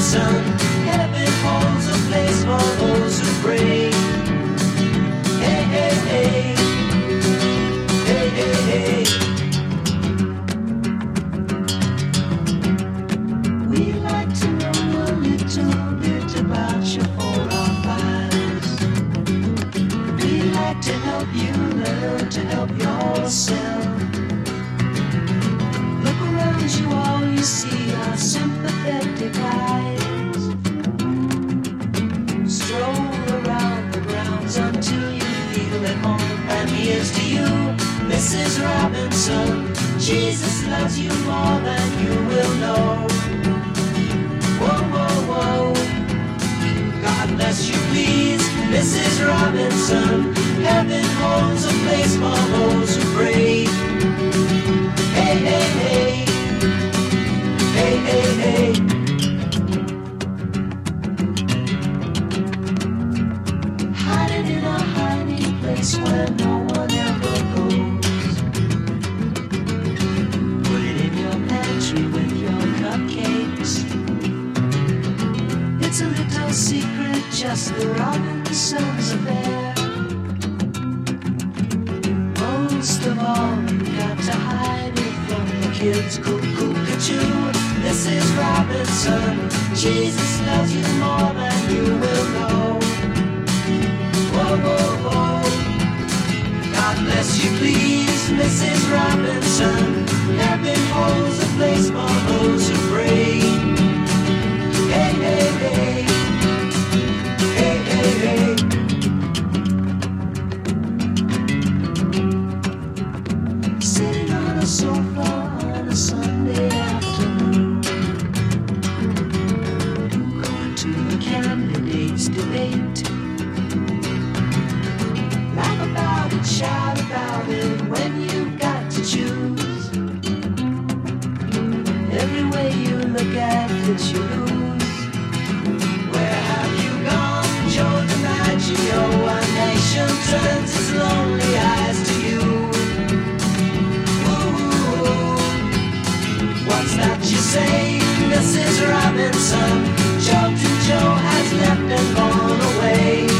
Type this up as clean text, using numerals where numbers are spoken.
Robinson. Heaven holds a place for those who pray. Hey, hey, hey. Hey, hey, hey. We like to know a little bit about your profiles. We like to help you learn to help yourself. Look around you, all you see are sympathetic eyes. Stroll around the grounds until you feel at home. And here's to you, Mrs. Robinson. Jesus loves you more than you will know. Whoa, whoa, whoa. God bless you, please, Mrs. Robinson. Heaven holds a place for those who pray. Hey, hey, hey. Hey, hey, hey. Hiding in a hiding place where no one ever goes. Put it in your pantry with your cupcakes. It's a little secret, just the Robinsons affair. Most of all, you got to hide it from the kids. Cuckoo-cuckoo, Mrs. Robinson. Jesus loves you more than you will know. Whoa, whoa, whoa. God bless you, please, Mrs. Robinson. Heaven holds a place for those who pray. Hey, hey, hey. Hey, hey, hey. Sitting on a sofa on a Sunday afternoon, going to the candidates' debate. Laugh about it, shout about it when you've got to choose. Every way you look at it, you lose. Where have you gone, Joe DiMaggio? A nation turns its lonely eyes to you. Ooh, what's that you say, Mrs. Robinson? Joe to Joe has left and gone away.